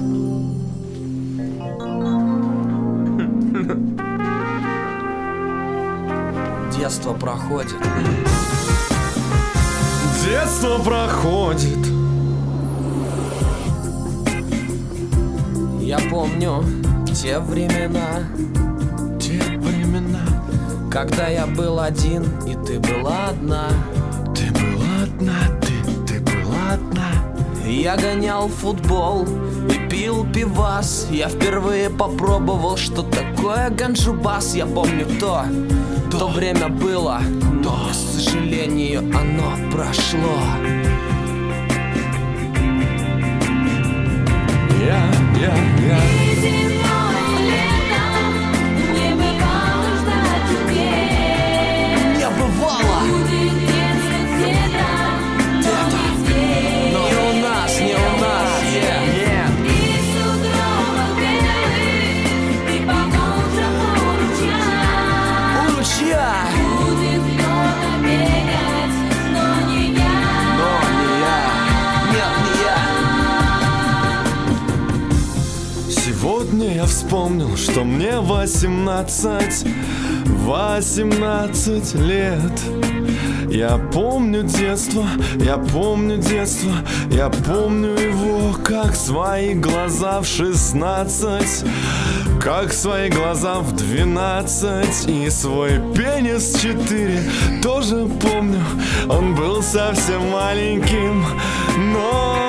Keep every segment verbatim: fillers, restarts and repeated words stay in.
Детство проходит. Детство проходит. Я помню те времена, Те времена, когда я был один, и ты была одна. ты была одна, ты, ты была одна. Я гонял в футбол и пил пивас. Я впервые попробовал, что такое ганджубас. Я помню то, то время было, но, к сожалению, оно прошло. Я, я, я. Не бывало. Не у нас, не у нас. Yeah. У ручья. Но не я. Нет, не я. Сегодня я вспомнил, что мне восемнадцать, восемнадцать лет. Я помню детство, я помню детство, я помню его, как свои глаза в шестнадцать, как свои глаза в двенадцать. И свой пенис четыре тоже помню, он был совсем маленьким, но...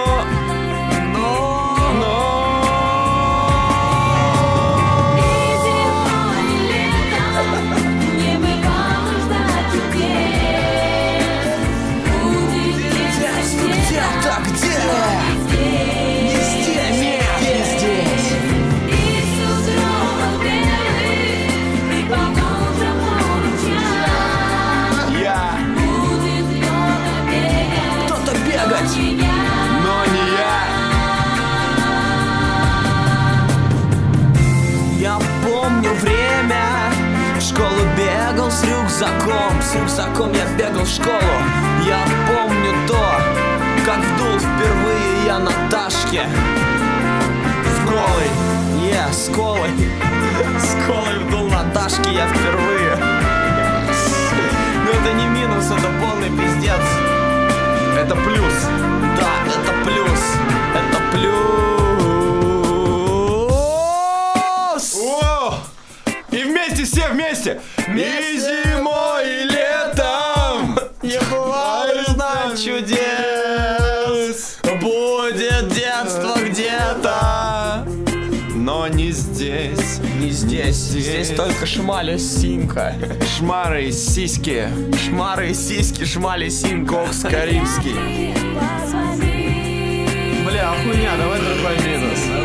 С рюкзаком, с рюкзаком я бегал в школу. Я помню то, как вдул впервые я Наташке. С колой, yeah, с колой. С колой вдул Наташке я впервые. Но это не минус, это полный пиздец. Это плюс, да, это плюс. Это плюс. О! И вместе, все вместе! И зимой, и летом не бывает знать чудес. Будет детство где-то, но не здесь. не здесь. Здесь, здесь только шмаля синька. Шмары и сиськи. Шмары и сиськи, шмали синька. Кокс карибский. Бля, хуйня, давай другой минус.